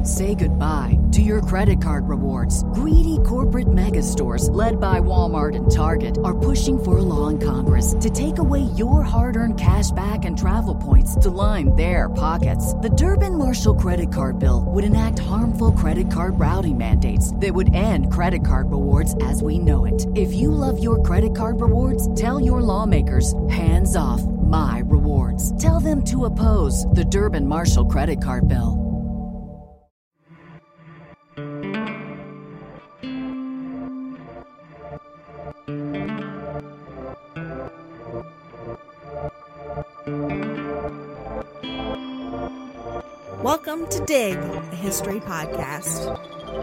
Say goodbye to your credit card rewards. Greedy corporate mega stores, led by Walmart and Target, are pushing for a law in Congress to take away your hard-earned cash back and travel points to line their pockets. The Durbin-Marshall credit card bill would enact harmful credit card routing mandates that would end credit card rewards as we know it. If you love your credit card rewards, tell your lawmakers, hands off my rewards. Tell them to oppose the Durbin-Marshall credit card bill. Welcome to Dig, a history podcast.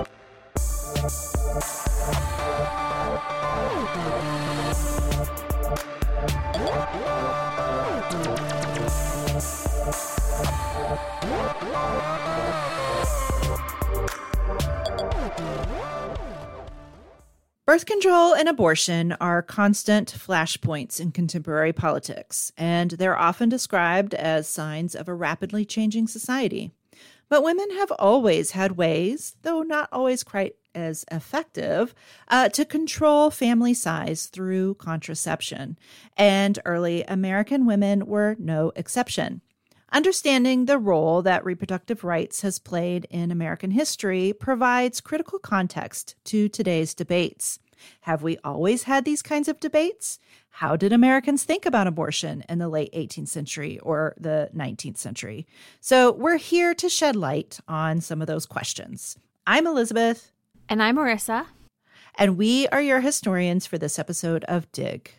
Birth control and abortion are constant flashpoints in contemporary politics, and they're often described as signs of a rapidly changing society. But women have always had ways, though not always quite as effective, to control family size through contraception, and early American women were no exception. Understanding the role that reproductive rights has played in American history provides critical context to today's debates. Have we always had these kinds of debates? How did Americans think about abortion in the late 18th century or the 19th century? So we're here to shed light on some of those questions. I'm Elizabeth. And I'm Marissa. And we are your historians for this episode of Dig.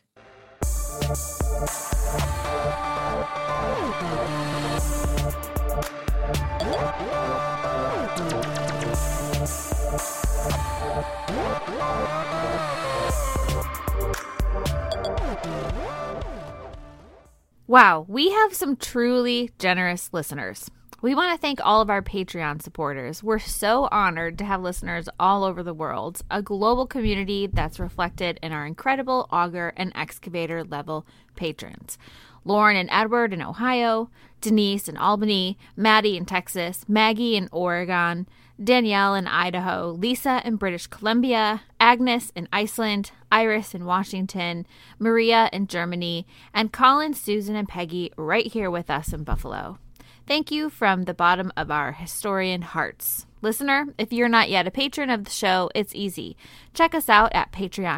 Wow, we have some truly generous listeners. We want to thank all of our Patreon supporters. We're so honored to have listeners all over the world, a global community that's reflected in our incredible auger and excavator level patrons. Lauren and Edward in Ohio, Denise in Albany, Maddie in Texas, Maggie in Oregon, Danielle in Idaho, Lisa in British Columbia, Agnes in Iceland, Iris in Washington, Maria in Germany, and Colin, Susan, and Peggy right here with us in Buffalo. Thank you from the bottom of our historian hearts. Listener, if you're not yet a patron of the show, it's easy. Check us out at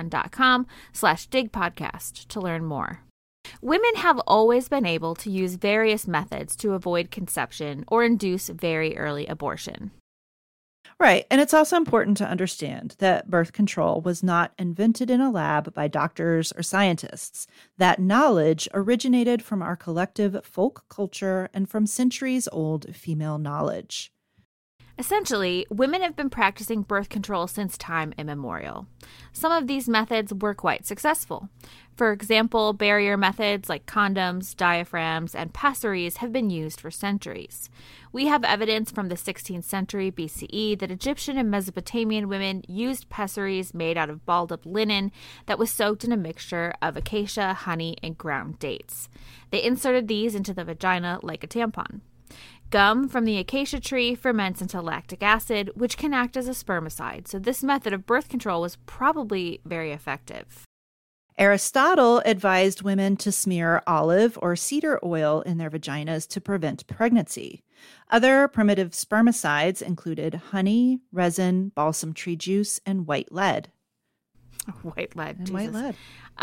patreon.com/digpodcast to learn more. Women have always been able to use various methods to avoid conception or induce very early abortion. Right. And it's also important to understand that birth control was not invented in a lab by doctors or scientists. That knowledge originated from our collective folk culture and from centuries-old female knowledge. Essentially, women have been practicing birth control since time immemorial. Some of these methods were quite successful. For example, barrier methods like condoms, diaphragms, and pessaries have been used for centuries. We have evidence from the 16th century BCE that Egyptian and Mesopotamian women used pessaries made out of balled-up linen that was soaked in a mixture of acacia, honey, and ground dates. They inserted these into the vagina like a tampon. Gum from the acacia tree ferments into lactic acid, which can act as a spermicide, so this method of birth control was probably very effective. Aristotle advised women to smear olive or cedar oil in their vaginas to prevent pregnancy. Other primitive spermicides included honey, resin, balsam tree juice, and white lead. White lead. And white lead.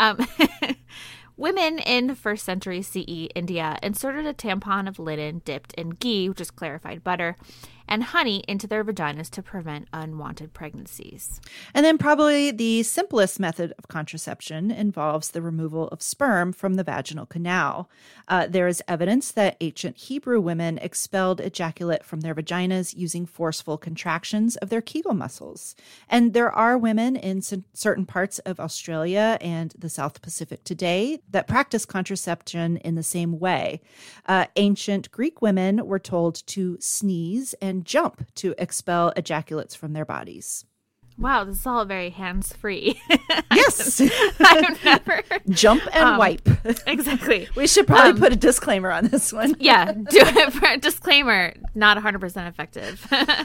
Women in 1st century CE India inserted a tampon of linen dipped in ghee, which is clarified butter, and honey into their vaginas to prevent unwanted pregnancies. And then probably the simplest method of contraception involves the removal of sperm from the vaginal canal. There is evidence that ancient Hebrew women expelled ejaculate from their vaginas using forceful contractions of their Kegel muscles. And there are women in certain parts of Australia and the South Pacific today that practice contraception in the same way. Ancient Greek women were told to sneeze and jump to expel ejaculates from their bodies. Wow, this is all very hands-free. Yes. I've never... Jump and wipe. Exactly. We should probably put a disclaimer on this one. Yeah, do it for a disclaimer, not 100% effective.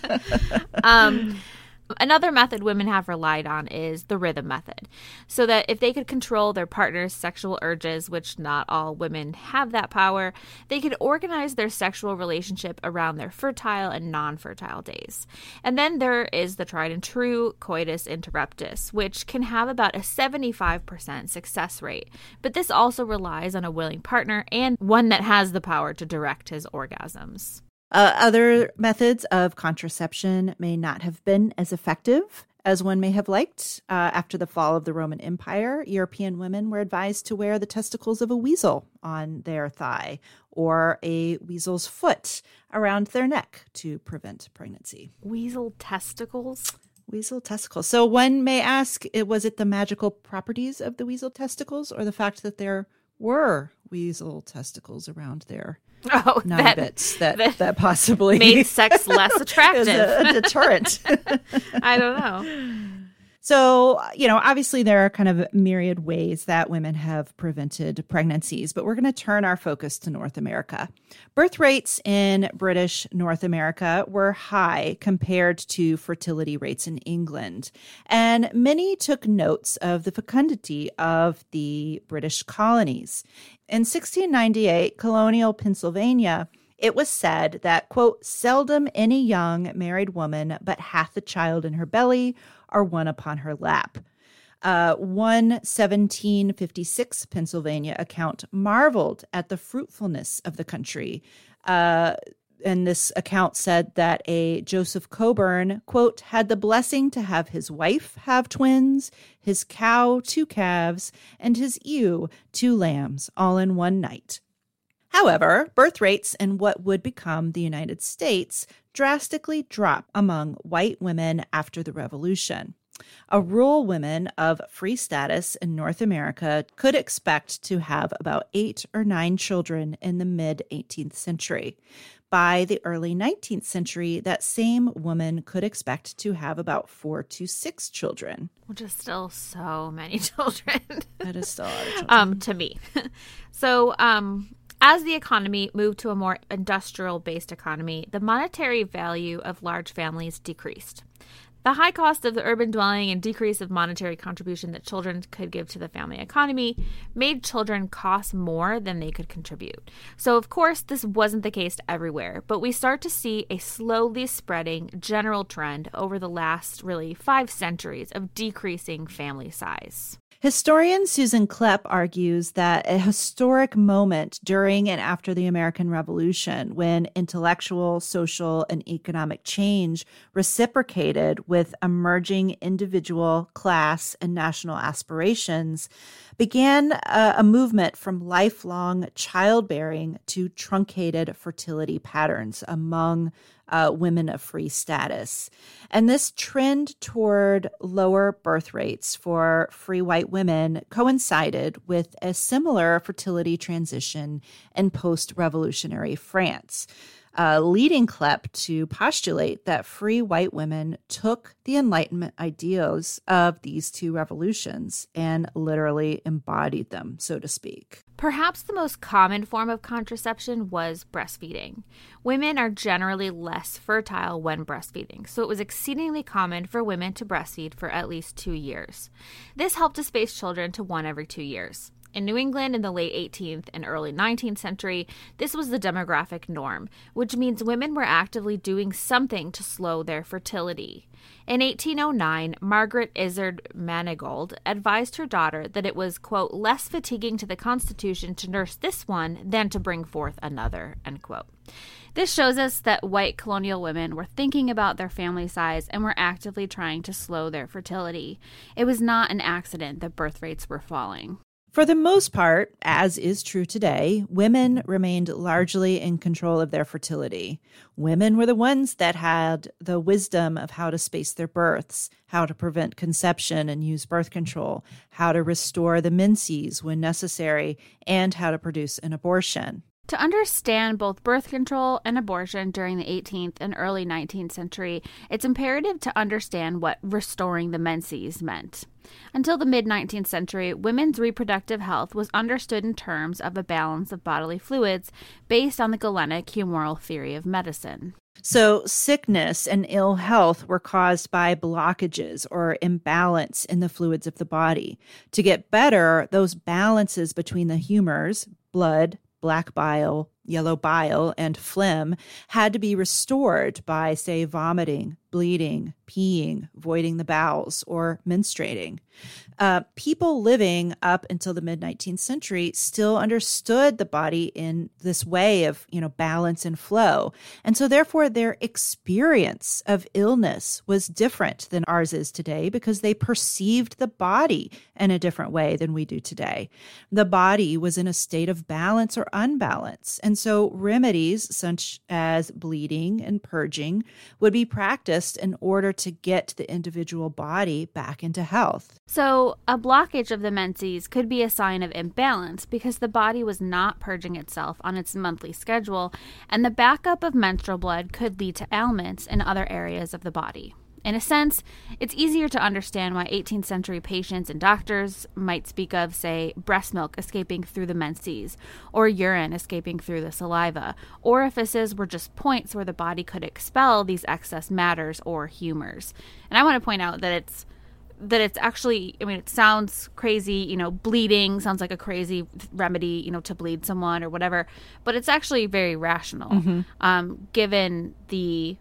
Another method women have relied on is the rhythm method, so that if they could control their partner's sexual urges, which not all women have that power, they could organize their sexual relationship around their fertile and non-fertile days. And then there is the tried and true coitus interruptus, which can have about a 75% success rate, but this also relies on a willing partner and one that has the power to direct his orgasms. Other methods of contraception may not have been as effective as one may have liked. After the fall of the Roman Empire, European women were advised to wear the testicles of a weasel on their thigh or a weasel's foot around their neck to prevent pregnancy. Weasel testicles? Weasel testicles. So one may ask, was it the magical properties of the weasel testicles or the fact that there were weasel testicles around there? Oh, bits that possibly made sex less attractive. As a deterrent. I don't know. So, obviously there are kind of myriad ways that women have prevented pregnancies, but we're going to turn our focus to North America. Birth rates in British North America were high compared to fertility rates in England, and many took notes of the fecundity of the British colonies. In 1698, colonial Pennsylvania, it was said that, quote, seldom any young married woman but hath a child in her belly or one upon her lap. One 1756 Pennsylvania account marveled at the fruitfulness of the country. And this account said that a Joseph Coburn, quote, had the blessing to have his wife have twins, his cow 2 calves, and his ewe 2 lambs, all in one night. However, birth rates in what would become the United States drastically dropped among white women after the Revolution. A rural woman of free status in North America could expect to have about 8 or 9 children in the mid-18th century. By the early 19th century, that same woman could expect to have about 4 to 6 children. Which is still so many children. That is still a lot of children. To me. So, as the economy moved to a more industrial-based economy, the monetary value of large families decreased. The high cost of the urban dwelling and decrease of monetary contribution that children could give to the family economy made children cost more than they could contribute. So, of course, this wasn't the case everywhere, but we start to see a slowly spreading general trend over the last, 5 centuries of decreasing family size. Historian Susan Klepp argues that a historic moment during and after the American Revolution, when intellectual, social, and economic change reciprocated with emerging individual, class, and national aspirations, began a movement from lifelong childbearing to truncated fertility patterns among women of free status. And this trend toward lower birth rates for free white women coincided with a similar fertility transition in post-revolutionary France, leading Klepp to postulate that free white women took the Enlightenment ideals of these two revolutions and literally embodied them, so to speak. Perhaps the most common form of contraception was breastfeeding. Women are generally less fertile when breastfeeding, so it was exceedingly common for women to breastfeed for at least 2 years. This helped to space children to 1 every 2 years. In New England in the late 18th and early 19th century, this was the demographic norm, which means women were actively doing something to slow their fertility. In 1809, Margaret Izard Manigault advised her daughter that it was, quote, less fatiguing to the Constitution to nurse this one than to bring forth another, end quote. This shows us that white colonial women were thinking about their family size and were actively trying to slow their fertility. It was not an accident that birth rates were falling. For the most part, as is true today, women remained largely in control of their fertility. Women were the ones that had the wisdom of how to space their births, how to prevent conception and use birth control, how to restore the menses when necessary, and how to produce an abortion. To understand both birth control and abortion during the 18th and early 19th century, it's imperative to understand what restoring the menses meant. Until the mid-19th century, women's reproductive health was understood in terms of a balance of bodily fluids based on the Galenic humoral theory of medicine. So sickness and ill health were caused by blockages or imbalance in the fluids of the body. To get better, those balances between the humors, blood, black bile, yellow bile, and phlegm had to be restored by, say, vomiting, bleeding, peeing, voiding the bowels, or menstruating. People living up until the mid-19th century still understood the body in this way of, balance and flow. And so therefore their experience of illness was different than ours is today because they perceived the body in a different way than we do today. The body was in a state of balance or unbalance. And so remedies such as bleeding and purging would be practiced in order to get the individual body back into health. So a blockage of the menses could be a sign of imbalance because the body was not purging itself on its monthly schedule, and the backup of menstrual blood could lead to ailments in other areas of the body. In a sense, it's easier to understand why 18th century patients and doctors might speak of, say, breast milk escaping through the menses, or urine escaping through the saliva. Orifices were just points where the body could expel these excess matters or humors. And I want to point out that it's actually, it sounds crazy, bleeding sounds like a crazy remedy, to bleed someone or whatever, but it's actually very rational, given the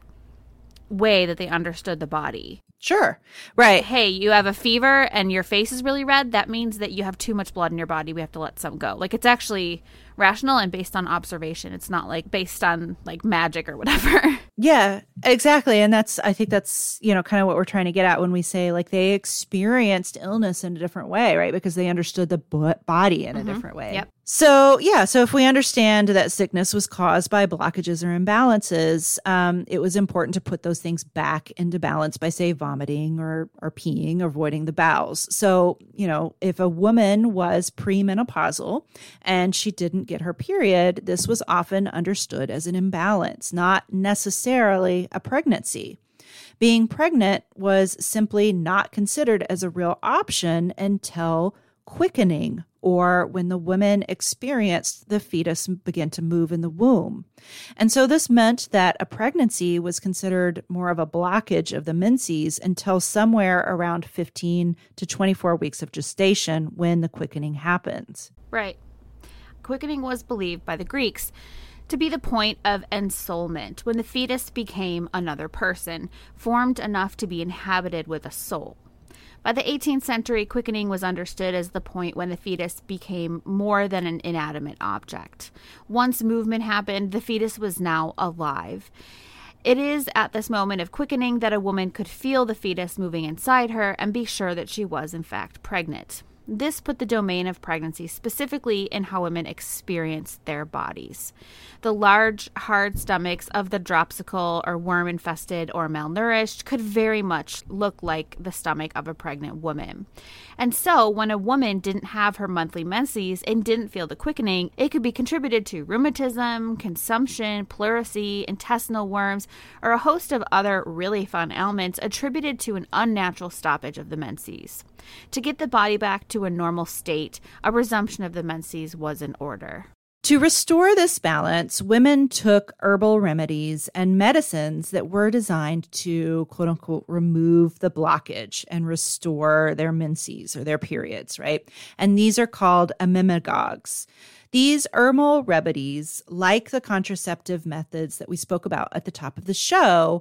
way that they understood the body. Sure. Right. Hey, you have a fever and your face is really red. That means that you have too much blood in your body. We have to let some go. It's actually rational and based on observation. It's not based on magic or whatever. Yeah, exactly. And I think that's, kind of what we're trying to get at when we say they experienced illness in a different way, right? Because they understood the body in a different way. Yep. So if we understand that sickness was caused by blockages or imbalances, it was important to put those things back into balance by, say, vomiting or peeing or voiding the bowels. So, if a woman was premenopausal and she didn't get her period, this was often understood as an imbalance, not necessarily a pregnancy. Being pregnant was simply not considered as a real option until quickening, or when the woman experienced the fetus begin to move in the womb. And so this meant that a pregnancy was considered more of a blockage of the menses until somewhere around 15 to 24 weeks of gestation when the quickening happens. Right. Quickening was believed by the Greeks to be the point of ensoulment, when the fetus became another person, formed enough to be inhabited with a soul. By the 18th century, quickening was understood as the point when the fetus became more than an inanimate object. Once movement happened, the fetus was now alive. It is at this moment of quickening that a woman could feel the fetus moving inside her and be sure that she was, in fact, pregnant. This put the domain of pregnancy specifically in how women experienced their bodies. The large, hard stomachs of the dropsical or worm-infested or malnourished could very much look like the stomach of a pregnant woman. And so, when a woman didn't have her monthly menses and didn't feel the quickening, it could be contributed to rheumatism, consumption, pleurisy, intestinal worms, or a host of other really fun ailments attributed to an unnatural stoppage of the menses. To get the body back to a normal state, a resumption of the menses was in order. To restore this balance, women took herbal remedies and medicines that were designed to, quote unquote, remove the blockage and restore their menses or their periods, right? And these are called emmenagogues. These herbal remedies, like the contraceptive methods that we spoke about at the top of the show,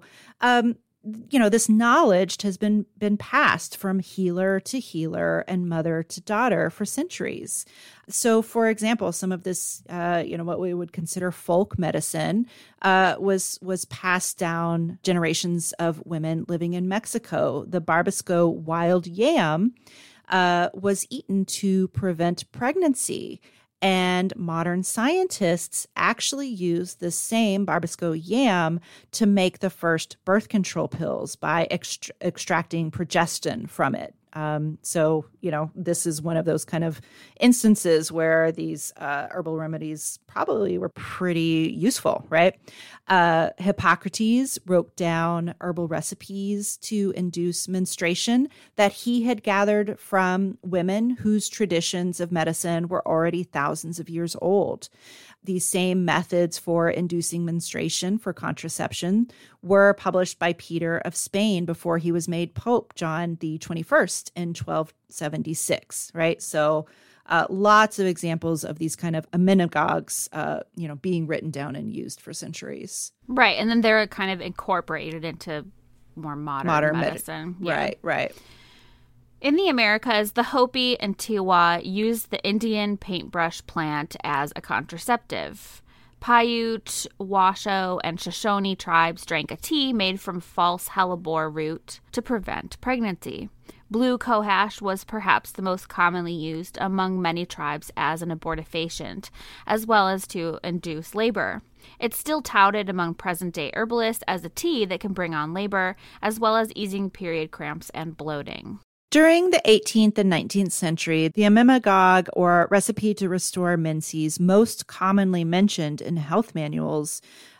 this knowledge has been passed from healer to healer and mother to daughter for centuries. So, for example, some of this, what we would consider folk medicine was passed down generations of women living in Mexico. The Barbasco wild yam was eaten to prevent pregnancy. And modern scientists actually use the same Barbasco yam to make the first birth control pills by extracting progestin from it. So, this is one of those kind of instances where these herbal remedies probably were pretty useful, right? Hippocrates wrote down herbal recipes to induce menstruation that he had gathered from women whose traditions of medicine were already thousands of years old. These same methods for inducing menstruation for contraception were published by Peter of Spain before he was made Pope John the 21st in 1276, right? So lots of examples of these kind of amenagogues, being written down and used for centuries. Right. And then they're kind of incorporated into more modern medicine. Right. In the Americas, the Hopi and Tiwa used the Indian paintbrush plant as a contraceptive. Paiute, Washoe, and Shoshone tribes drank a tea made from false hellebore root to prevent pregnancy. Blue cohosh was perhaps the most commonly used among many tribes as an abortifacient, as well as to induce labor. It's still touted among present-day herbalists as a tea that can bring on labor, as well as easing period cramps and bloating. During the 18th and 19th century, the emmenagogue, or recipe to restore menses, most commonly mentioned in health manuals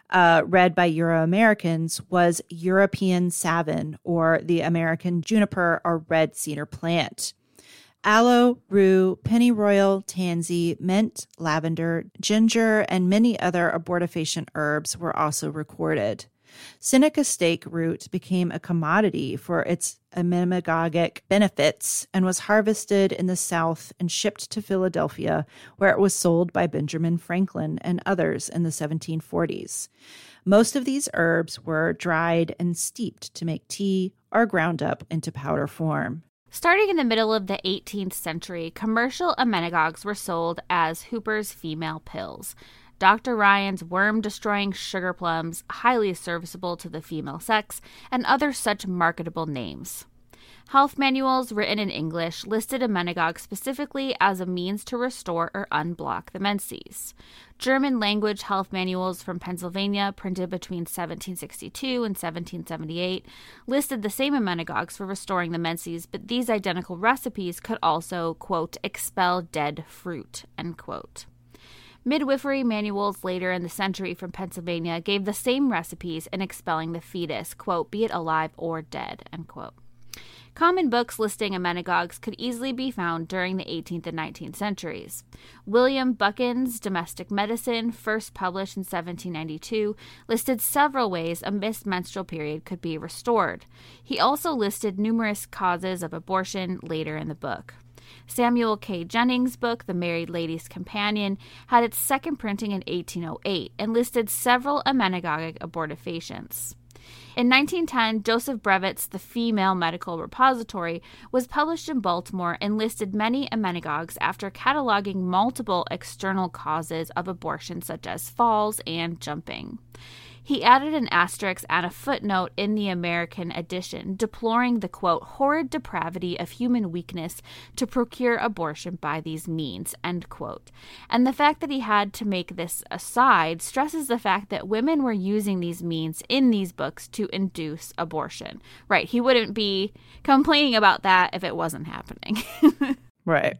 read by Euro-Americans, was European savin, or the American juniper or red cedar plant. Aloe, rue, pennyroyal, tansy, mint, lavender, ginger, and many other abortifacient herbs were also recorded. Seneca stake root became a commodity for its emmenagogic benefits and was harvested in the South and shipped to Philadelphia, where it was sold by Benjamin Franklin and others in the 1740s. Most of these herbs were dried and steeped to make tea or ground up into powder form. Starting in the middle of the 18th century, commercial emmenagogues were sold as Hooper's female pills. Dr. Ryan's worm-destroying sugar plums, highly serviceable to the female sex, and other such marketable names. Health manuals written in English listed emmenagogue specifically as a means to restore or unblock the menses. German-language health manuals from Pennsylvania, printed between 1762 and 1778, listed the same emmenagogues for restoring the menses, but these identical recipes could also, quote, expel dead fruit, end quote. Midwifery manuals later in the century from Pennsylvania gave the same recipes in expelling the fetus, quote, be it alive or dead, end quote. Common books listing emmenagogues could easily be found during the 18th and 19th centuries. William Buchan's Domestic Medicine, first published in 1792, listed several ways a missed menstrual period could be restored. He also listed numerous causes of abortion later in the book. Samuel K. Jennings' book, The Married Lady's Companion, had its second printing in 1808 and listed several emmenagogic abortifacients. In 1910, Joseph Brevitt's The Female Medical Repository was published in Baltimore and listed many emmenagogues after cataloging multiple external causes of abortion such as falls and jumping. He added an asterisk and a footnote in the American edition, deploring the, quote, horrid depravity of human weakness to procure abortion by these means, end quote. And the fact that he had to make this aside stresses the fact that women were using these means in these books to induce abortion. Right, he wouldn't be complaining about that if it wasn't happening. Right.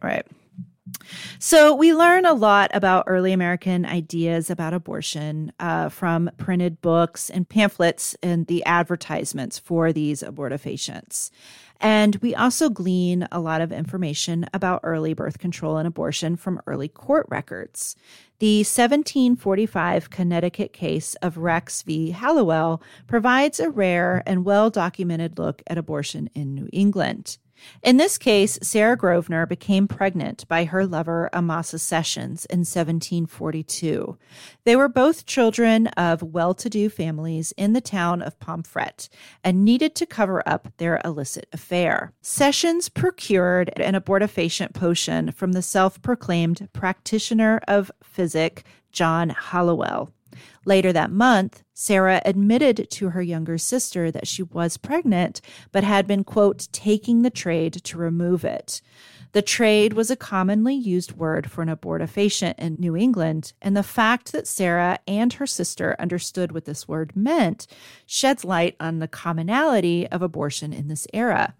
So we learn a lot about early American ideas about abortion from printed books and pamphlets and the advertisements for these abortifacients. And we also glean a lot of information about early birth control and abortion from early court records. The 1745 Connecticut case of Rex v. Hallowell provides a rare and well-documented look at abortion in New England. In this case, Sarah Grosvenor became pregnant by her lover Amasa Sessions in 1742. They were both children of well-to-do families in the town of Pomfret and needed to cover up their illicit affair. Sessions procured an abortifacient potion from the self-proclaimed practitioner of physic, John Hallowell. Later that month, Sarah admitted to her younger sister that she was pregnant, but had been, quote, taking the trade to remove it. The trade was a commonly used word for an abortifacient in New England, and the fact that Sarah and her sister understood what this word meant sheds light on the commonality of abortion in this era.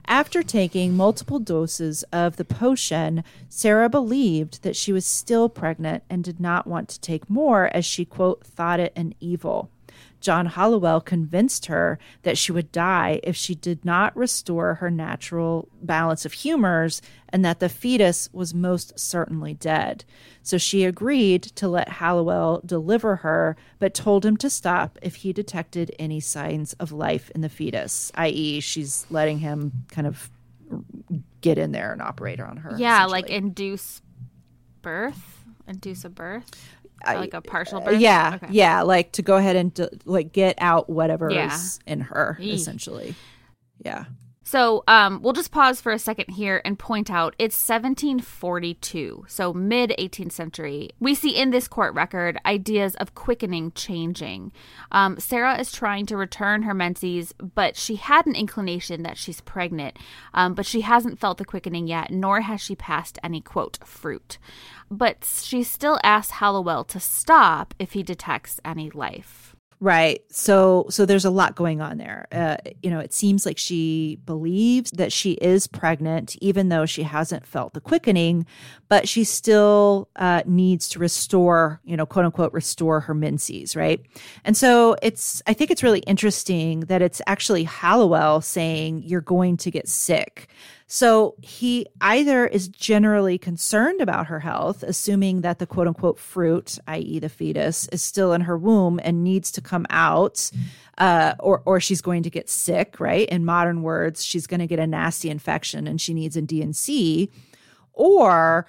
After taking multiple doses of the potion, Sarah believed that she was still pregnant and did not want to take more as she, quote, thought it an evil. John Hallowell convinced her that she would die if she did not restore her natural balance of humors and that the fetus was most certainly dead. So she agreed to let Hallowell deliver her, but told him to stop if he detected any signs of life in the fetus, i.e. she's letting him kind of get in there and operate on her. Yeah, like induce a birth? Like a partial birth? Yeah, okay. Yeah, like to go ahead and like get out whatever is in her, essentially. Yeah. So we'll just pause for a second here and point out it's 1742, so mid-18th century. We see in this court record ideas of quickening changing. Sarah is trying to return her menses, but she had an inclination that she's pregnant, but she hasn't felt the quickening yet, nor has she passed any, quote, fruit. But she still asks Hallowell to stop if he detects any life. Right. So there's a lot going on there. It seems like she believes that she is pregnant, even though she hasn't felt the quickening, but she still needs to restore, quote unquote, restore her menses. Right. And so I think it's really interesting that it's actually Hallowell saying you're going to get sick. So he either is generally concerned about her health, assuming that the quote unquote fruit, i.e. the fetus, is still in her womb and needs to come out, or she's going to get sick, right? In modern words, she's going to get a nasty infection and she needs a D&C, or,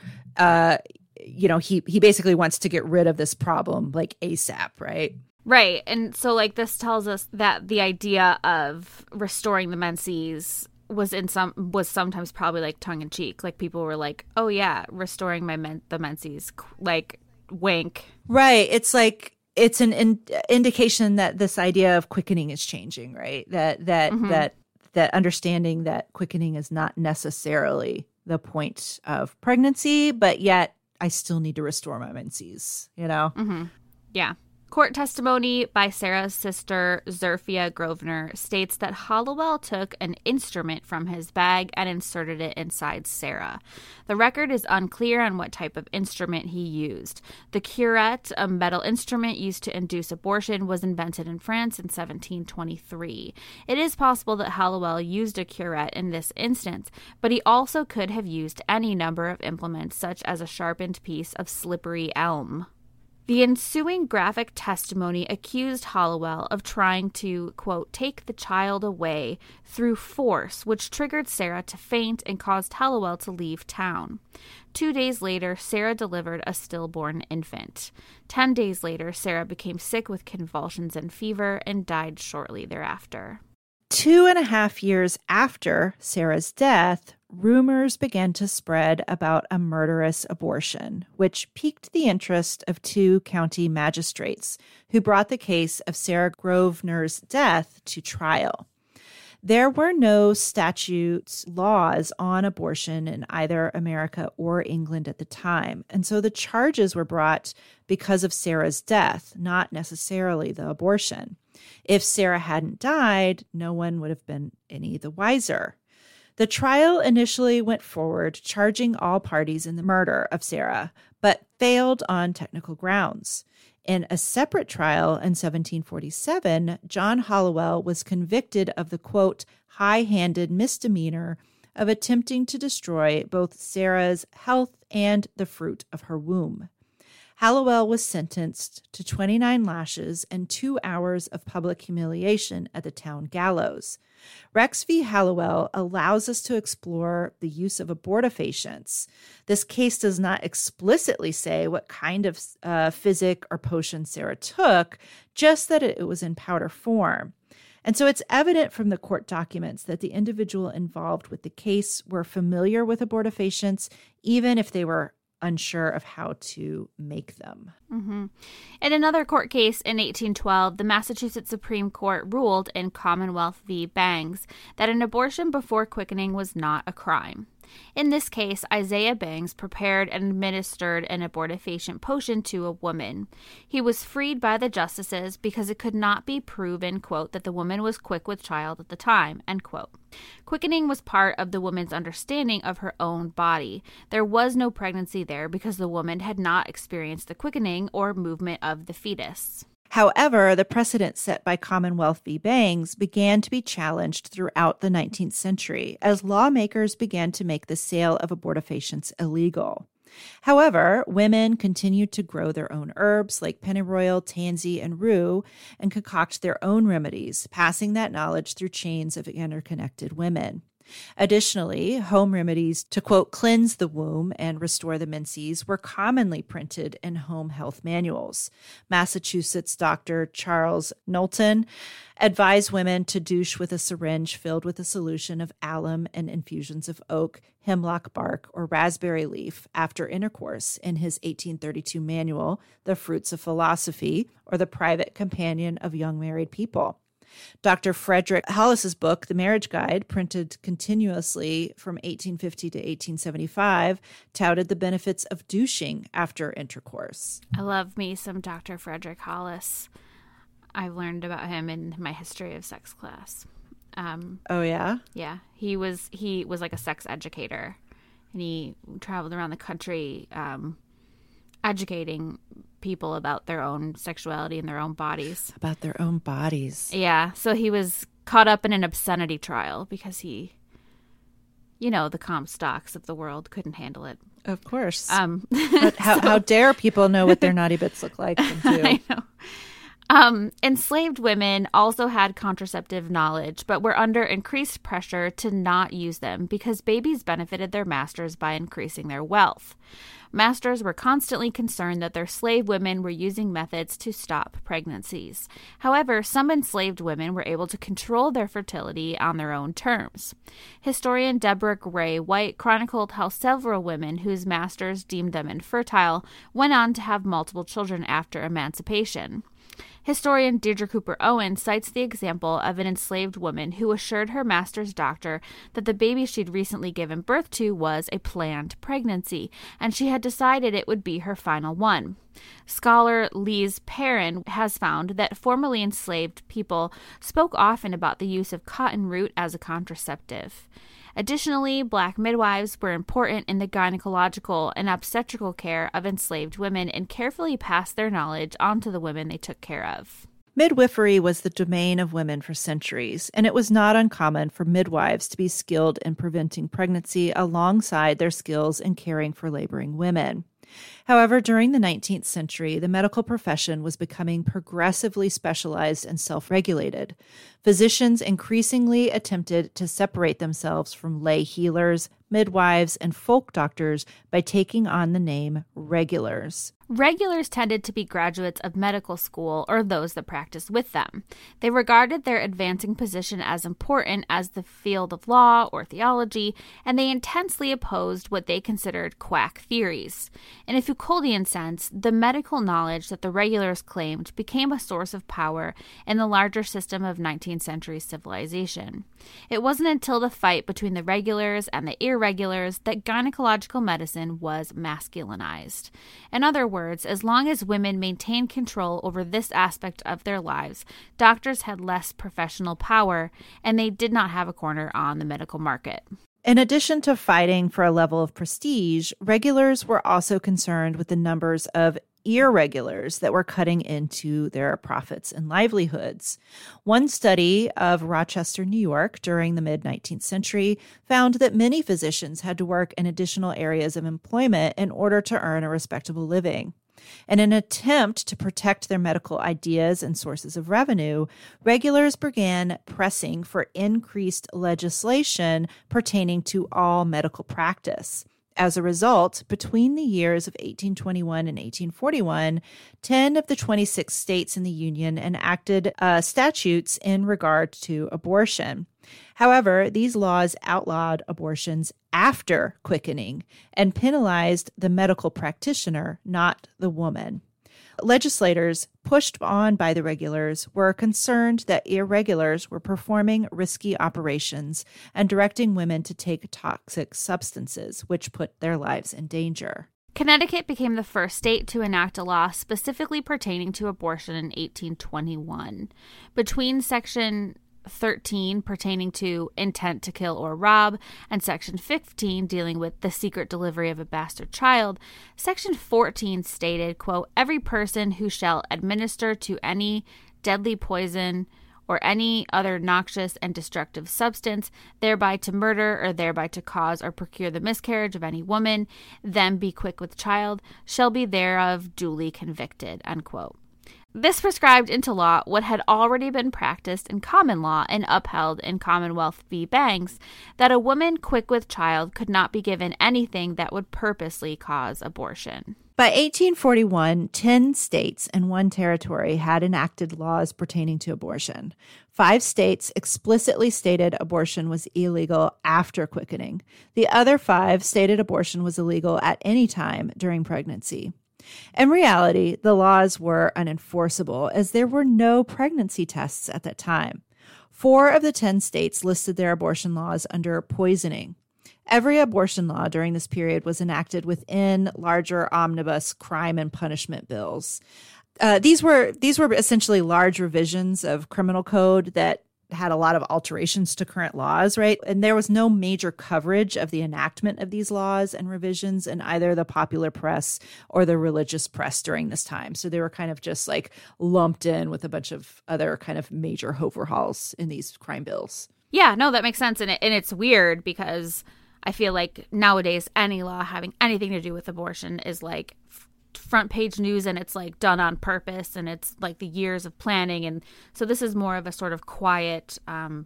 he basically wants to get rid of this problem like ASAP, right? Right. And so like this tells us that the idea of restoring the menses was sometimes probably like tongue in cheek. Like people were like, "Oh yeah, restoring the menses," like wink. Right. It's like it's an indication that this idea of quickening is changing. Right. That understanding that quickening is not necessarily the point of pregnancy, but yet I still need to restore my menses. Mm-hmm. Yeah. Court testimony by Sarah's sister, Zerfia Grosvenor, states that Hallowell took an instrument from his bag and inserted it inside Sarah. The record is unclear on what type of instrument he used. The curette, a metal instrument used to induce abortion, was invented in France in 1723. It is possible that Hallowell used a curette in this instance, but he also could have used any number of implements, such as a sharpened piece of slippery elm. The ensuing graphic testimony accused Hallowell of trying to, quote, take the child away through force, which triggered Sarah to faint and caused Hallowell to leave town. 2 days later, Sarah delivered a stillborn infant. 10 days later, Sarah became sick with convulsions and fever and died shortly thereafter. 2.5 years after Sarah's death, rumors began to spread about a murderous abortion, which piqued the interest of 2 county magistrates who brought the case of Sarah Grosvenor's death to trial. There were no statute laws on abortion in either America or England at the time, and so the charges were brought because of Sarah's death, not necessarily the abortion. If Sarah hadn't died, no one would have been any the wiser. The trial initially went forward, charging all parties in the murder of Sarah, but failed on technical grounds. In a separate trial in 1747, John Hallowell was convicted of the, quote, high-handed misdemeanor of attempting to destroy both Sarah's health and the fruit of her womb. Hallowell was sentenced to 29 lashes and 2 hours of public humiliation at the town gallows. Rex v. Hallowell allows us to explore the use of abortifacients. This case does not explicitly say what kind of physic or potion Sarah took, just that it was in powder form. And so it's evident from the court documents that the individual involved with the case were familiar with abortifacients, even if they were unsure of how to make them. Mm-hmm. In another court case in 1812, the Massachusetts Supreme Court ruled in Commonwealth v. Bangs that an abortion before quickening was not a crime. In this case, Isaiah Bangs prepared and administered an abortifacient potion to a woman. He was freed by the justices because it could not be proven, quote, that the woman was quick with child at the time, end quote. Quickening was part of the woman's understanding of her own body. There was no pregnancy there because the woman had not experienced the quickening or movement of the fetus. However, the precedent set by Commonwealth v. Bangs began to be challenged throughout the 19th century as lawmakers began to make the sale of abortifacients illegal. However, women continued to grow their own herbs like pennyroyal, tansy, and rue and concoct their own remedies, passing that knowledge through chains of interconnected women. Additionally, home remedies to, quote, cleanse the womb and restore the menses were commonly printed in home health manuals. Massachusetts Dr. Charles Knowlton advised women to douche with a syringe filled with a solution of alum and infusions of oak, hemlock bark, or raspberry leaf after intercourse in his 1832 manual, The Fruits of Philosophy, or The Private Companion of Young Married People. Dr. Frederick Hollis's book, The Marriage Guide, printed continuously from 1850 to 1875, touted the benefits of douching after intercourse. I love me some Dr. Frederick Hollis. I've learned about him in my history of sex class. Oh, yeah? Yeah. He was like a sex educator, and he traveled around the country educating people about their own sexuality and their own bodies. About their own bodies. Yeah. So he was caught up in an obscenity trial because he, the Comstocks of the world couldn't handle it. Of course. But how dare people know what their naughty bits look like and do? I know. Enslaved women also had contraceptive knowledge, but were under increased pressure to not use them because babies benefited their masters by increasing their wealth. Masters were constantly concerned that their slave women were using methods to stop pregnancies. However, some enslaved women were able to control their fertility on their own terms. Historian Deborah Gray White chronicled how several women whose masters deemed them infertile went on to have multiple children after emancipation. Historian Deirdre Cooper Owen cites the example of an enslaved woman who assured her master's doctor that the baby she'd recently given birth to was a planned pregnancy, and she had decided it would be her final one. Scholar Lise Perrin has found that formerly enslaved people spoke often about the use of cotton root as a contraceptive. Additionally, Black midwives were important in the gynecological and obstetrical care of enslaved women and carefully passed their knowledge on to the women they took care of. Midwifery was the domain of women for centuries, and it was not uncommon for midwives to be skilled in preventing pregnancy alongside their skills in caring for laboring women. However, during the 19th century, the medical profession was becoming progressively specialized and self-regulated. Physicians increasingly attempted to separate themselves from lay healers, midwives, and folk doctors by taking on the name regulars. Regulars tended to be graduates of medical school or those that practiced with them. They regarded their advancing position as important as the field of law or theology, and they intensely opposed what they considered quack theories. In a Foucauldian sense, the medical knowledge that the regulars claimed became a source of power in the larger system of 19th century civilization. It wasn't until the fight between the regulars and the irregulars that gynecological medicine was masculinized. In other words, as long as women maintained control over this aspect of their lives, doctors had less professional power, and they did not have a corner on the medical market. In addition to fighting for a level of prestige, regulars were also concerned with the numbers of irregulars that were cutting into their profits and livelihoods. One study of Rochester, New York, during the mid-19th century found that many physicians had to work in additional areas of employment in order to earn a respectable living. In an attempt to protect their medical ideas and sources of revenue, regulars began pressing for increased legislation pertaining to all medical practice. As a result, between the years of 1821 and 1841, 10 of the 26 states in the Union enacted statutes in regard to abortion. However, these laws outlawed abortions after quickening and penalized the medical practitioner, not the woman. Legislators, pushed on by the regulars, were concerned that irregulars were performing risky operations and directing women to take toxic substances, which put their lives in danger. Connecticut became the first state to enact a law specifically pertaining to abortion in 1821. Between Section 13 pertaining to intent to kill or rob, and Section 15 dealing with the secret delivery of a bastard child, Section 14 stated, quote, "Every person who shall administer to any deadly poison or any other noxious and destructive substance, thereby to murder or thereby to cause or procure the miscarriage of any woman, then be quick with child, shall be thereof duly convicted," unquote. This prescribed into law what had already been practiced in common law and upheld in Commonwealth v. Banks, that a woman quick with child could not be given anything that would purposely cause abortion. By 1841, 10 states and 1 territory had enacted laws pertaining to abortion. 5 states explicitly stated abortion was illegal after quickening. The other 5 stated abortion was illegal at any time during pregnancy. In reality, the laws were unenforceable as there were no pregnancy tests at that time. 4 of the 10 states listed their abortion laws under poisoning. Every abortion law during this period was enacted within larger omnibus crime and punishment bills. These were essentially large revisions of criminal code that had a lot of alterations to current laws, right? And there was no major coverage of the enactment of these laws and revisions in either the popular press or the religious press during this time. So they were kind of just like lumped in with a bunch of other kind of major overhauls in these crime bills. Yeah, no, that makes sense. And it's weird because I feel like nowadays any law having anything to do with abortion is like front page news, and it's like done on purpose, and it's like the years of planning. And so this is more of a sort of quiet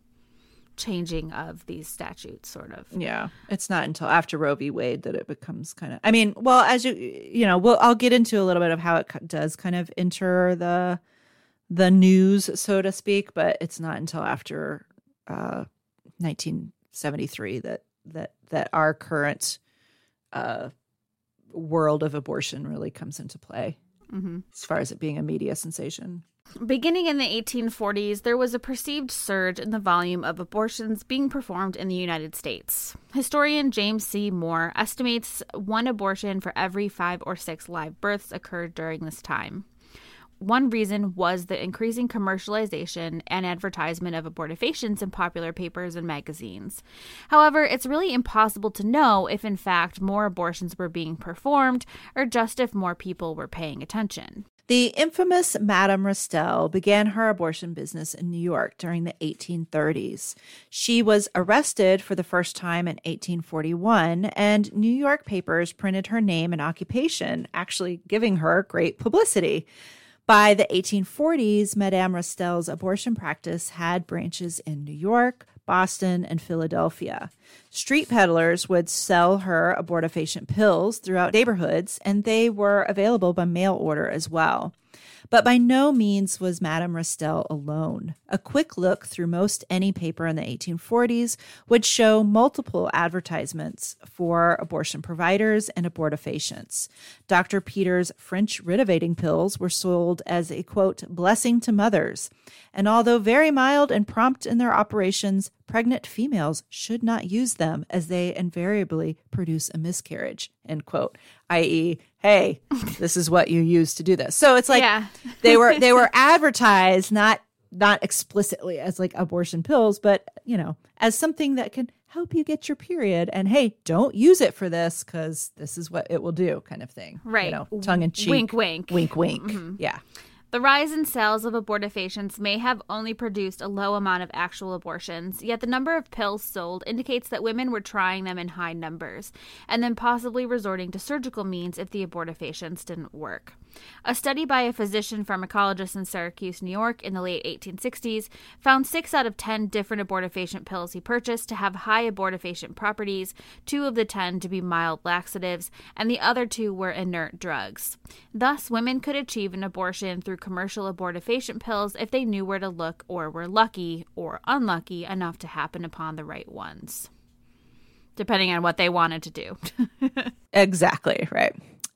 changing of these statutes, sort of. Yeah, it's not until after Roe v. Wade that it becomes kind of, I mean, well, as I'll get into a little bit of how it does kind of enter the news, so to speak, but it's not until after 1973 that our current world of abortion really comes into play, as far as it being a media sensation. Beginning in the 1840s, there was a perceived surge in the volume of abortions being performed in the United States. Historian James C. Moore estimates 1 abortion for every 5 or 6 live births occurred during this time. One reason was the increasing commercialization and advertisement of abortifacients in popular papers and magazines. However, it's really impossible to know if, in fact, more abortions were being performed or just if more people were paying attention. The infamous Madame Restell began her abortion business in New York during the 1830s. She was arrested for the first time in 1841, and New York papers printed her name and occupation, actually giving her great publicity. By the 1840s, Madame Restell's abortion practice had branches in New York, Boston, and Philadelphia. Street peddlers would sell her abortifacient pills throughout neighborhoods, and they were available by mail order as well. But by no means was Madame Restell alone. A quick look through most any paper in the 1840s would show multiple advertisements for abortion providers and abortifacients. Dr. Peter's French renovating pills were sold as a, quote, blessing to mothers. And although very mild and prompt in their operations, pregnant females should not use them as they invariably produce a miscarriage, end quote, i.e., hey, this is what you use to do this. So it's like they were advertised not explicitly as like abortion pills, but, as something that can help you get your period. And hey, don't use it for this because this is what it will do, kind of thing. Right. Tongue in cheek. Wink, wink. Wink, wink. Mm-hmm. Yeah. The rise in sales of abortifacients may have only produced a low amount of actual abortions, yet the number of pills sold indicates that women were trying them in high numbers, and then possibly resorting to surgical means if the abortifacients didn't work. A study by a physician pharmacologist in Syracuse, New York in the late 1860s found 6 out of 10 different abortifacient pills he purchased to have high abortifacient properties, 2 of the 10 to be mild laxatives, and the other 2 were inert drugs. Thus, women could achieve an abortion through commercial abortifacient pills if they knew where to look or were lucky or unlucky enough to happen upon the right ones, depending on what they wanted to do. Exactly, right.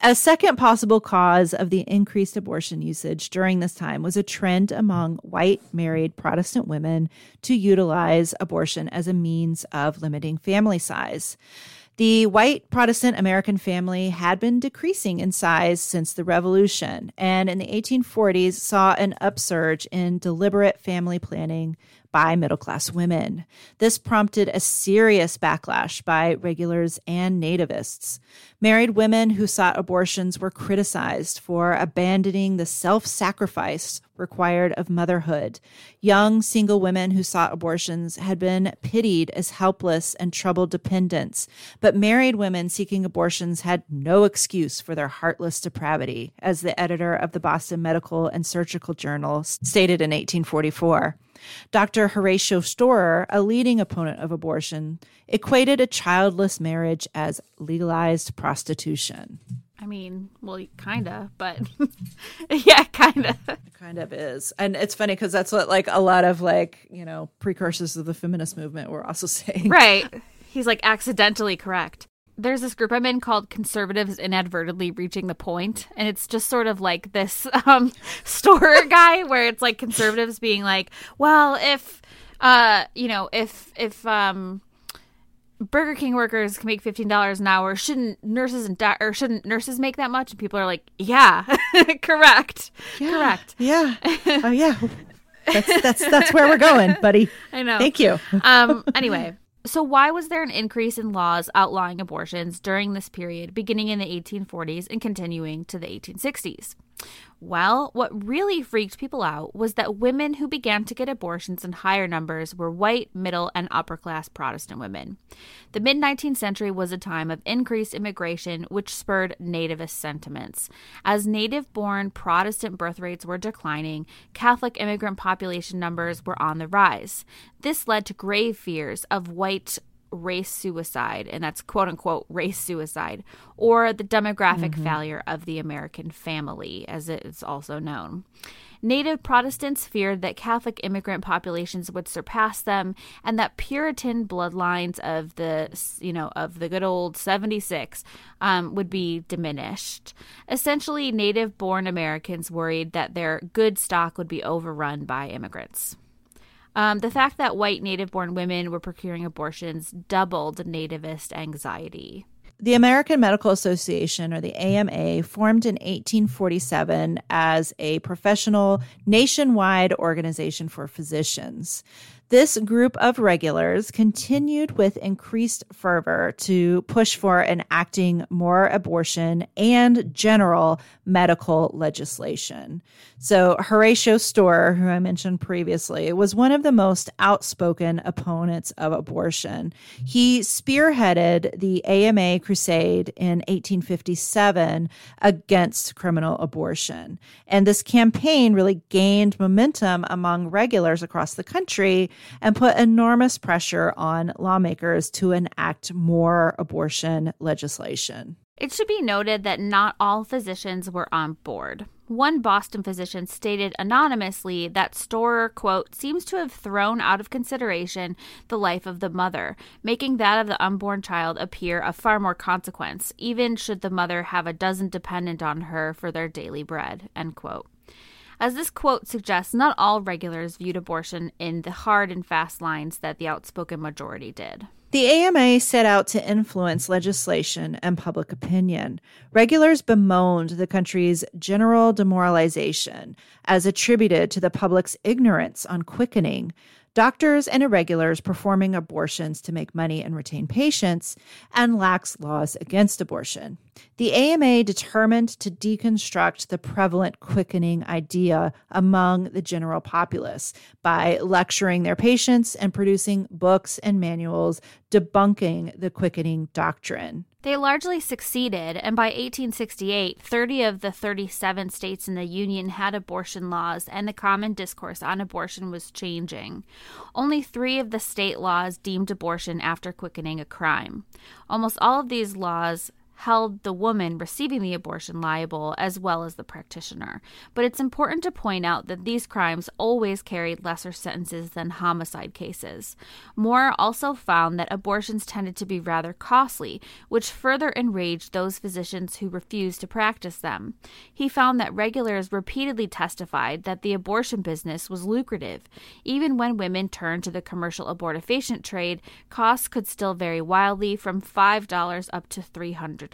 A second possible cause of the increased abortion usage during this time was a trend among white married Protestant women to utilize abortion as a means of limiting family size. The white Protestant American family had been decreasing in size since the Revolution, and in the 1840s saw an upsurge in deliberate family planning by middle-class women. This prompted a serious backlash by regulars and nativists. Married women who sought abortions were criticized for abandoning the self-sacrifice required of motherhood. Young single women who sought abortions had been pitied as helpless and troubled dependents, but married women seeking abortions had no excuse for their heartless depravity, as the editor of the Boston Medical and Surgical Journal stated in 1844. Dr. Horatio Storer, a leading opponent of abortion, equated a childless marriage as legalized prostitution. I mean, well, kind of, but yeah, kind of. It kind of is. And it's funny because that's what like a lot of like, you know, precursors of the feminist movement were also saying. Right. He's like accidentally correct. There's this group I'm in called Conservatives Inadvertently Reaching the Point. And it's just sort of like this Storer guy where it's like conservatives being like, well, if Burger King workers can make $15 an hour, shouldn't nurses make that much? And people are like, yeah, correct. Yeah, correct. Yeah. Oh, yeah. That's where we're going, buddy. I know. Thank you. Anyway. So why was there an increase in laws outlawing abortions during this period, beginning in the 1840s and continuing to the 1860s? Well, what really freaked people out was that women who began to get abortions in higher numbers were white, middle, and upper-class Protestant women. The mid-19th century was a time of increased immigration, which spurred nativist sentiments. As native-born Protestant birth rates were declining, Catholic immigrant population numbers were on the rise. This led to grave fears of white race suicide, and that's quote-unquote race suicide, or the demographic failure of the American family, as it is also known. Native Protestants feared that Catholic immigrant populations would surpass them, and that Puritan bloodlines of the good old 76 would be diminished. Essentially, native-born Americans worried that their good stock would be overrun by immigrants. The fact that white native-born women were procuring abortions doubled nativist anxiety. The American Medical Association, or the AMA, formed in 1847 as a professional nationwide organization for physicians. This group of regulars continued with increased fervor to push for enacting more abortion and general medical legislation. So Horatio Storer, who I mentioned previously, was one of the most outspoken opponents of abortion. He spearheaded the AMA crusade in 1857 against criminal abortion. And this campaign really gained momentum among regulars across the country and put enormous pressure on lawmakers to enact more abortion legislation. It should be noted that not all physicians were on board. One Boston physician stated anonymously that Storer, quote, seems to have thrown out of consideration the life of the mother, making that of the unborn child appear of far more consequence, even should the mother have a dozen dependent on her for their daily bread, end quote. As this quote suggests, not all regulars viewed abortion in the hard and fast lines that the outspoken majority did. The AMA set out to influence legislation and public opinion. Regulars bemoaned the country's general demoralization as attributed to the public's ignorance on quickening, doctors and irregulars performing abortions to make money and retain patients, and lax laws against abortion. The AMA determined to deconstruct the prevalent quickening idea among the general populace by lecturing their patients and producing books and manuals debunking the quickening doctrine. They largely succeeded, and by 1868, 30 of the 37 states in the Union had abortion laws, and the common discourse on abortion was changing. Only 3 of the state laws deemed abortion after quickening a crime. Almost all of these laws held the woman receiving the abortion liable as well as the practitioner. But it's important to point out that these crimes always carried lesser sentences than homicide cases. Moore also found that abortions tended to be rather costly, which further enraged those physicians who refused to practice them. He found that regulars repeatedly testified that the abortion business was lucrative. Even when women turned to the commercial abortifacient trade, costs could still vary wildly from $5 up to $300.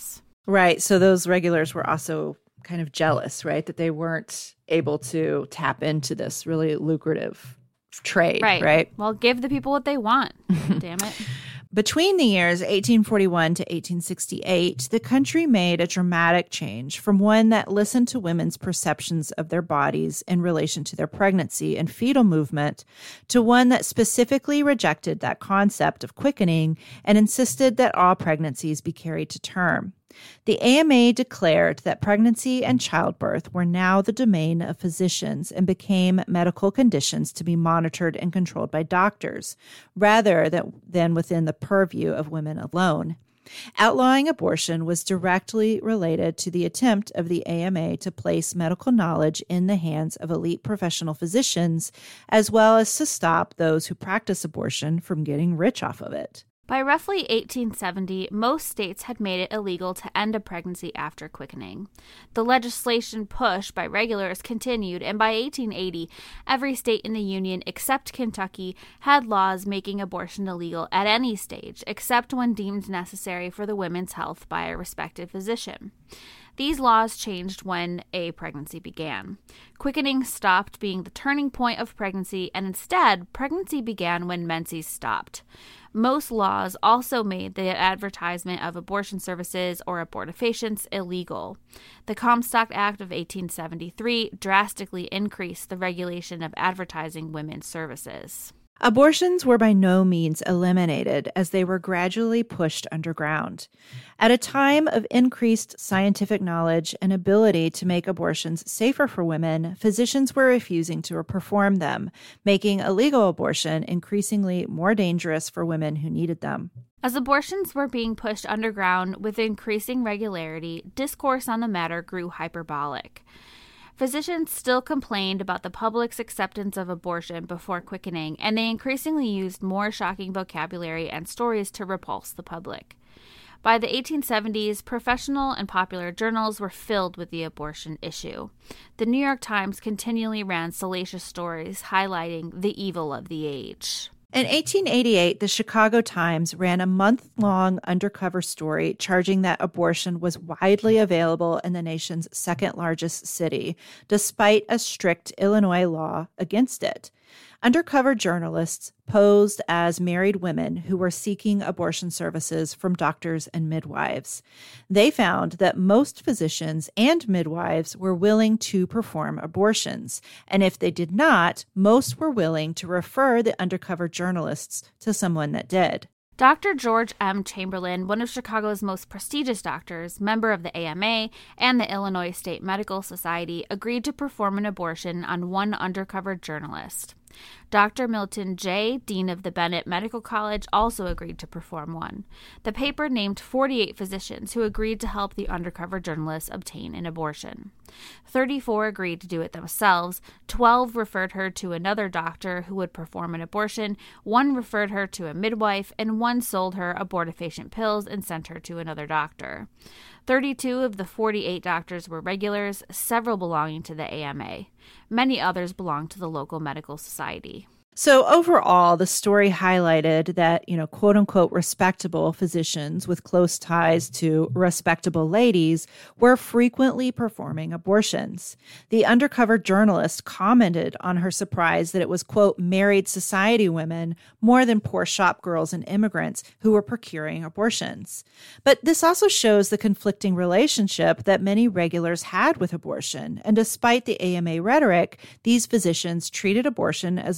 Right. So those regulars were also kind of jealous, right? That they weren't able to tap into this really lucrative trade, right? Well, give the people what they want. Damn it. Between the years 1841 to 1868, the country made a dramatic change from one that listened to women's perceptions of their bodies in relation to their pregnancy and fetal movement to one that specifically rejected that concept of quickening and insisted that all pregnancies be carried to term. The AMA declared that pregnancy and childbirth were now the domain of physicians and became medical conditions to be monitored and controlled by doctors, rather than within the purview of women alone. Outlawing abortion was directly related to the attempt of the AMA to place medical knowledge in the hands of elite professional physicians, as well as to stop those who practice abortion from getting rich off of it. By roughly 1870, most states had made it illegal to end a pregnancy after quickening. The legislation push by regulars continued, and by 1880, every state in the Union except Kentucky had laws making abortion illegal at any stage, except when deemed necessary for the women's health by a respected physician. These laws changed when a pregnancy began. Quickening stopped being the turning point of pregnancy, and instead, pregnancy began when menses stopped. Most laws also made the advertisement of abortion services or abortifacients illegal. The Comstock Act of 1873 drastically increased the regulation of advertising women's services. Abortions were by no means eliminated as they were gradually pushed underground. At a time of increased scientific knowledge and ability to make abortions safer for women, physicians were refusing to perform them, making illegal abortion increasingly more dangerous for women who needed them. As abortions were being pushed underground with increasing regularity, discourse on the matter grew hyperbolic. Physicians still complained about the public's acceptance of abortion before quickening, and they increasingly used more shocking vocabulary and stories to repulse the public. By the 1870s, professional and popular journals were filled with the abortion issue. The New York Times continually ran salacious stories highlighting the evil of the age. In 1888, the Chicago Times ran a month-long undercover story charging that abortion was widely available in the nation's second-largest city, despite a strict Illinois law against it. Undercover journalists posed as married women who were seeking abortion services from doctors and midwives. They found that most physicians and midwives were willing to perform abortions, and if they did not, most were willing to refer the undercover journalists to someone that did. Dr. George M. Chamberlain, one of Chicago's most prestigious doctors, member of the AMA and the Illinois State Medical Society, agreed to perform an abortion on one undercover journalist. Dr. Milton J., dean of the Bennett Medical College, also agreed to perform one. The paper named 48 physicians who agreed to help the undercover journalist obtain an abortion. 34 agreed to do it themselves, 12 referred her to another doctor who would perform an abortion, 1 referred her to a midwife, and 1 sold her abortifacient pills and sent her to another doctor. 32 of the 48 doctors were regulars, several belonging to the AMA. Many others belonged to the local medical society. So overall, the story highlighted that, quote unquote, respectable physicians with close ties to respectable ladies were frequently performing abortions. The undercover journalist commented on her surprise that it was, quote, married society women more than poor shop girls and immigrants who were procuring abortions. But this also shows the conflicting relationship that many regulars had with abortion. And despite the AMA rhetoric, these physicians treated abortion as a medical procedure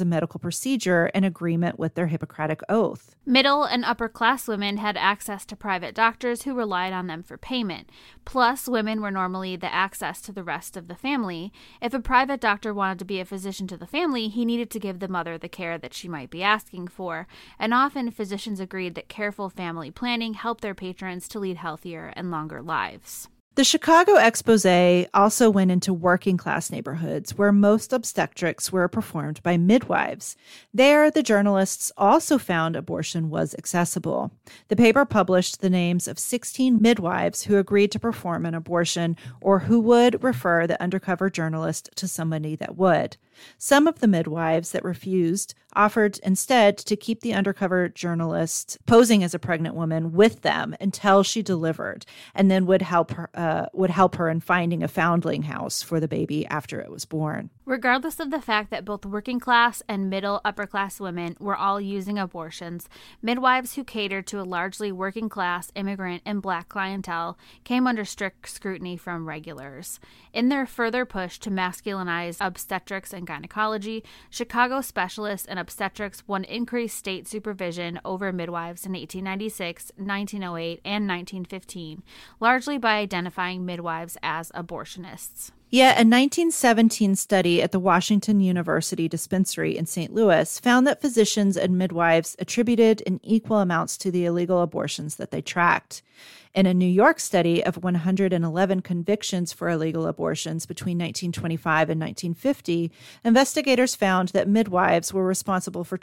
procedure in agreement with their Hippocratic oath. Middle and upper class women had access to private doctors who relied on them for payment. Plus, women were normally the access to the rest of the family. If a private doctor wanted to be a physician to the family, he needed to give the mother the care that she might be asking for. And often, physicians agreed that careful family planning helped their patrons to lead healthier and longer lives. The Chicago expose also went into working class neighborhoods where most obstetrics were performed by midwives. There, the journalists also found abortion was accessible. The paper published the names of 16 midwives who agreed to perform an abortion or who would refer the undercover journalist to somebody that would. Some of the midwives that refused offered instead to keep the undercover journalist posing as a pregnant woman with them until she delivered, and then would help her in finding a foundling house for the baby after it was born. Regardless of the fact that both working class and middle upper class women were all using abortions, midwives who catered to a largely working class, immigrant, and Black clientele came under strict scrutiny from regulars. In their further push to masculinize obstetrics and gynecology, Chicago specialists in obstetrics won increased state supervision over midwives in 1896, 1908, and 1915, largely by identifying midwives as abortionists. Yet a 1917 study at the Washington University Dispensary in St. Louis found that physicians and midwives attributed in equal amounts to the illegal abortions that they tracked. In a New York study of 111 convictions for illegal abortions between 1925 and 1950, investigators found that midwives were responsible for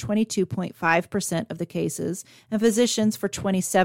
22.5% of the cases and physicians for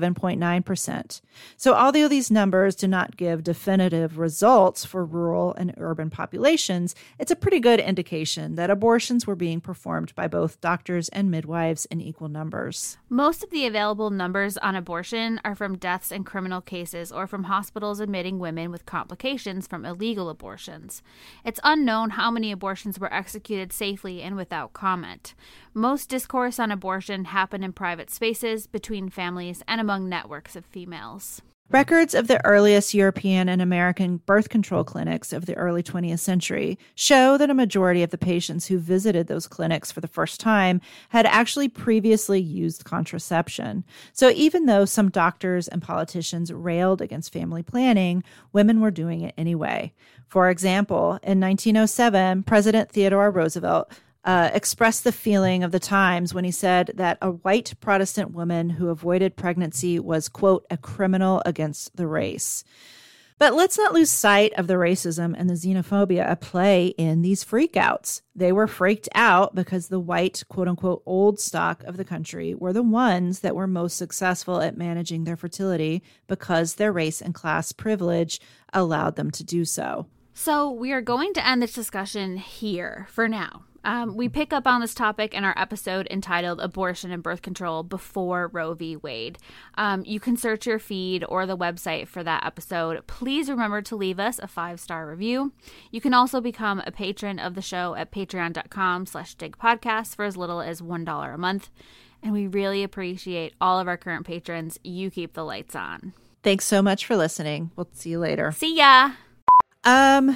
27.9%. So although these numbers do not give definitive results for rural and urban populations, it's a pretty good indication that abortions were being performed by both doctors and midwives in equal numbers. Most of the available numbers on abortion are from deaths in criminal cases or from hospitals admitting women with complications from illegal abortions. It's unknown how many abortions were executed safely and without comment. Most discourse on abortion happened in private spaces, between families, and among networks of females. Records of the earliest European and American birth control clinics of the early 20th century show that a majority of the patients who visited those clinics for the first time had actually previously used contraception. So even though some doctors and politicians railed against family planning, women were doing it anyway. For example, in 1907, President Theodore Roosevelt expressed the feeling of the times when he said that a white Protestant woman who avoided pregnancy was, quote, a criminal against the race. But let's not lose sight of the racism and the xenophobia at play in these freakouts. They were freaked out because the white, quote unquote, old stock of the country were the ones that were most successful at managing their fertility because their race and class privilege allowed them to do so. So we are going to end this discussion here for now. We pick up on this topic in our episode entitled Abortion and Birth Control Before Roe v. Wade. You can search your feed or the website for that episode. Please remember to leave us a 5-star review. You can also become a patron of the show at patreon.com/digpodcast for as little as $1 a month. And we really appreciate all of our current patrons. You keep the lights on. Thanks so much for listening. We'll see you later. See ya. Whoa.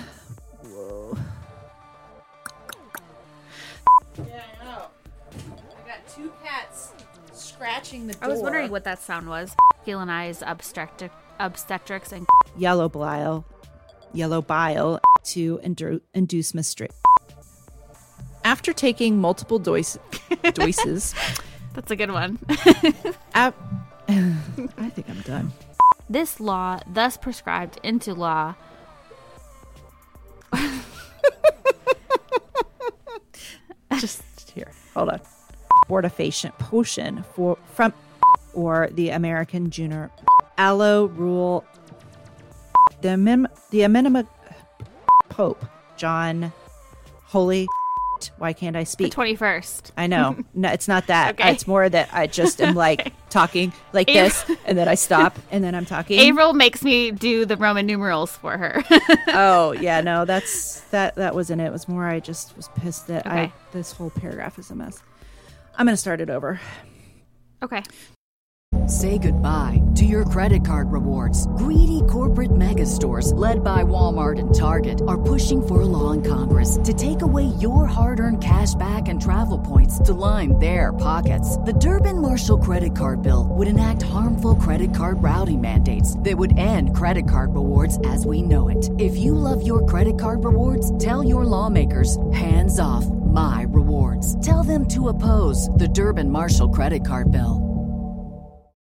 Yeah, I know. I got 2 cats scratching the door. I was wondering what that sound was. Felinize obstetrics and yellow bile to induce menstruation. After taking multiple doses, that's a good one. I think I'm done. This law, thus prescribed into law. Just here. Hold on. Abortifacient potion from the American Junior Aloe Rule. The Amendment Pope John Holy. Why can't I speak? The 21st. I know. No, it's not that. Okay. It's more that I just am like talking like this, and then I stop, and then I'm talking. Avril makes me do the Roman numerals for her. Oh yeah, no, that wasn't it. It was more I just was pissed that this whole paragraph is a mess. I'm gonna start it over. Okay. Say goodbye to your credit card rewards. Greedy corporate mega stores, led by Walmart and Target, are pushing for a law in Congress to take away your hard-earned cash back and travel points to line their pockets. The Durbin-Marshall credit card bill would enact harmful credit card routing mandates that would end credit card rewards as we know it. If you love your credit card rewards, tell your lawmakers, hands off my rewards. Tell them to oppose the Durbin-Marshall credit card bill.